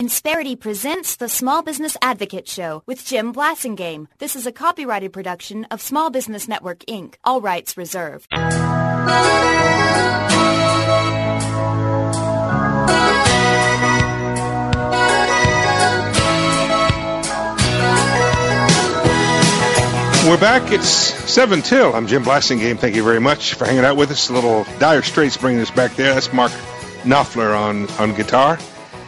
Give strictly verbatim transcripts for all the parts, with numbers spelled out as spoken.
Insperity presents the Small Business Advocate Show with Jim Blasingame. This is a copyrighted production of Small Business Network, Incorporated. All rights reserved. We're back. It's seven till. I'm Jim Blasingame. Thank you very much for hanging out with us. A little Dire Straits bringing us back there. That's Mark Knopfler on, on guitar.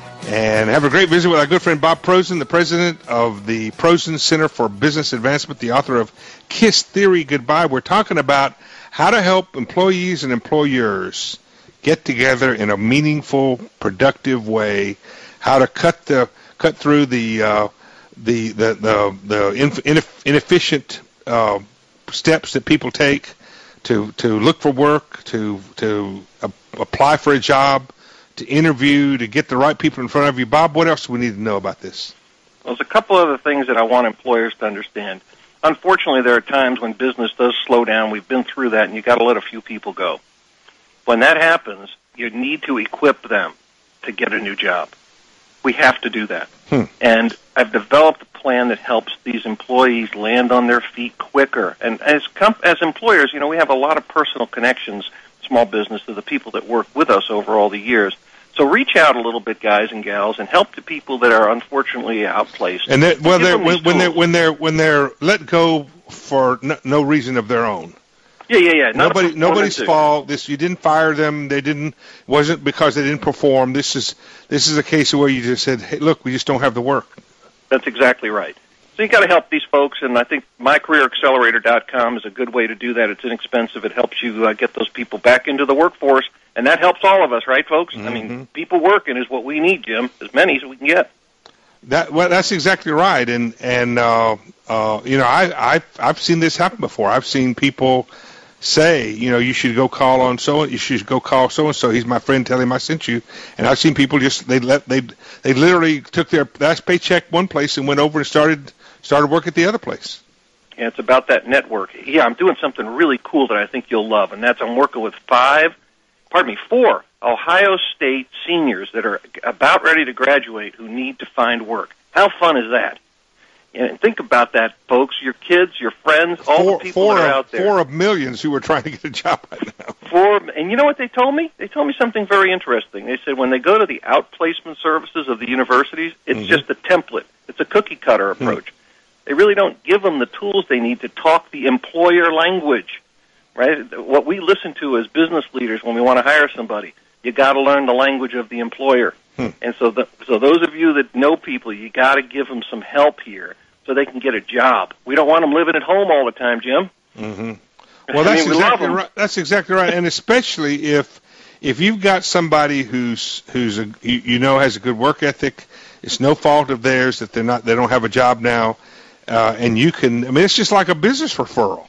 And have a great visit with our good friend Bob Prosen, the president of the Prosen Center for Business Advancement, the author of KISS Theory Goodbye. We're talking about how to help employees and employers get together in a meaningful, productive way, how to cut the cut through the uh, the the the, the ineff- inefficient uh, steps that people take to to look for work, to to uh, apply for a job, to interview, to get the right people in front of you. Bob, what else do we need to know about this? Well, there's a couple other things that I want employers to understand. Unfortunately, there are times when business does slow down. We've been through that, and you've got to let a few people go. When that happens, you need to equip them to get a new job. We have to do that. Hmm. And I've developed a plan that helps these employees land on their feet quicker. And as comp- as employers, you know, we have a lot of personal connections, small business, to the people that work with us over all the years. So reach out a little bit, guys and gals, and help the people that are unfortunately outplaced. And that, well, they're, when, when they're when they're when they're let go for no, no reason of their own. Yeah, yeah, yeah. Not Nobody, nobody's fault. This you didn't fire them. They didn't. Wasn't because they didn't perform. This is this is a case where you just said, "Hey, look, we just don't have the work." That's exactly right. So you got to help these folks, and I think my career accelerator dot com is a good way to do that. It's inexpensive. It helps you uh, get those people back into the workforce, and that helps all of us, right, folks? Mm-hmm. I mean, people working is what we need, Jim, as many as we can get. That well, that's exactly right, and and uh, uh, you know, I I've, I've seen this happen before. I've seen people say, you know, you should go call on so you should go call so and so. He's my friend. Tell him I sent you. And I've seen people just they let they they literally took their last paycheck one place and went over and started. Started work at the other place. Yeah, it's about that network. Yeah, I'm doing something really cool that I think you'll love, and that's I'm working with five, pardon me, four Ohio State seniors that are about ready to graduate who need to find work. How fun is that? And think about that, folks. Your kids, your friends, all four, the people four that are of, out there. Four of millions who are trying to get a job right now. Four, and you know what they told me? They told me something very interesting. They said when they go to the outplacement services of the universities, it's mm-hmm. just a template. It's a cookie-cutter approach. Mm-hmm. They really don't give them the tools they need to talk the employer language, right? What we listen to as business leaders when we want to hire somebody, you got to learn the language of the employer. Hmm. And so, the, so those of you that know people, you got to give them some help here so they can get a job. We don't want them living at home all the time, Jim. Mm-hmm. Well, that's I mean, exactly right. That's exactly right, and especially if if you've got somebody who's who's a you, you know has a good work ethic, it's no fault of theirs that they're not they don't have a job now. Uh, and you can, I mean, it's just like a business referral.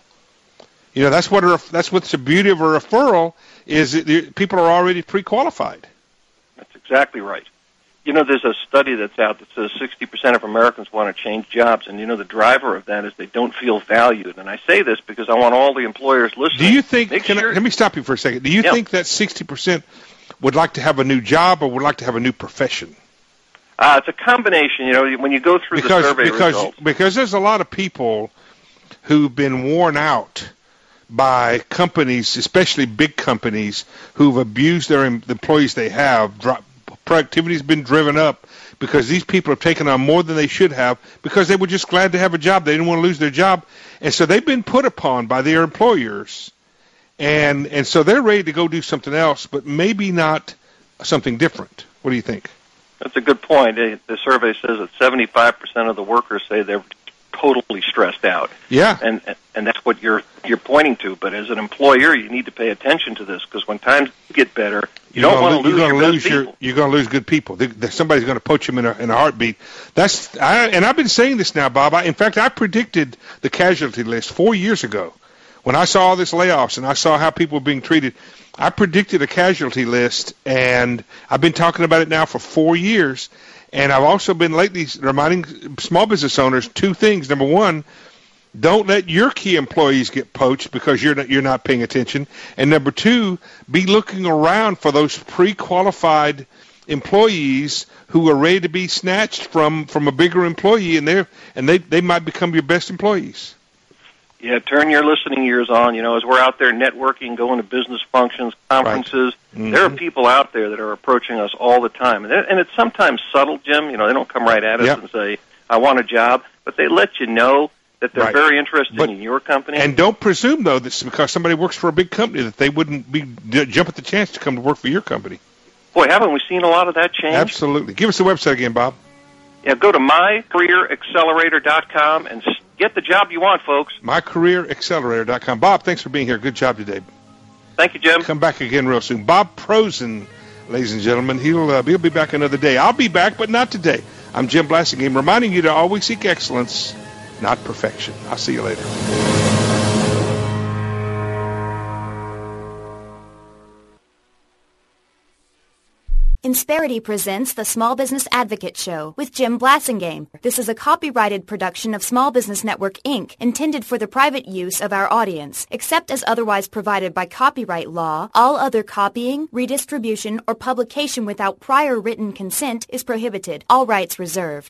You know, that's what a, that's what's the beauty of a referral is that people are already pre-qualified. That's exactly right. You know, there's a study that's out that says sixty percent of Americans want to change jobs, and you know the driver of that is they don't feel valued. And I say this because I want all the employers listening. Do you think, Make can sure, I, let me stop you for a second. Do you yeah. think that sixty percent would like to have a new job or would like to have a new profession? Uh, it's a combination, you know, when you go through because, the survey because, results. Because there's a lot of people who've been worn out by companies, especially big companies, who've abused their em- the employees they have. Drop, productivity's been driven up because these people have taken on more than they should have because they were just glad to have a job. They didn't want to lose their job. And so they've been put upon by their employers. And, and so they're ready to go do something else, but maybe not something different. What do you think? That's a good point. The survey says that seventy-five percent of the workers say they're totally stressed out. Yeah. And and that's what you're you're pointing to. But as an employer, you need to pay attention to this because when times get better, you you're don't want to lose you're your lose best your, people. You're going to lose good people. They, they, somebody's going to poach them in a, in a heartbeat. That's I, and I've been saying this now, Bob. I, in fact, I predicted the casualty list four years ago. When I saw all this layoffs and I saw how people were being treated, I predicted a casualty list, and I've been talking about it now for four years. And I've also been lately reminding small business owners two things. Number one, don't let your key employees get poached because you're not, you're not paying attention. And number two, be looking around for those pre-qualified employees who are ready to be snatched from, from a bigger employee, and they and they they might become your best employees. Yeah, turn your listening ears on. You know, as we're out there networking, going to business functions, conferences, right. mm-hmm. there are people out there that are approaching us all the time. And, and it's sometimes subtle, Jim. You know, they don't come right at us yep. and say, I want a job, but they let you know that they're right. very interested but, in your company. And don't presume, though, that it's because somebody works for a big company that they wouldn't be jump at the chance to come to work for your company. Boy, haven't we seen a lot of that change? Absolutely. Give us the website again, Bob. Yeah, go to my career accelerator dot com and get the job you want, folks. my career accelerator dot com. Bob, thanks for being here. Good job today. Thank you, Jim. Come back again real soon. Bob Prosen, ladies and gentlemen. He'll uh, he'll be back another day. I'll be back, but not today. I'm Jim Blasingame, reminding you to always seek excellence, not perfection. I'll see you later. Insperity presents the Small Business Advocate Show with Jim Blasingame. This is a copyrighted production of Small Business Network, Incorporated, intended for the private use of our audience. Except as otherwise provided by copyright law, all other copying, redistribution, or publication without prior written consent is prohibited. All rights reserved.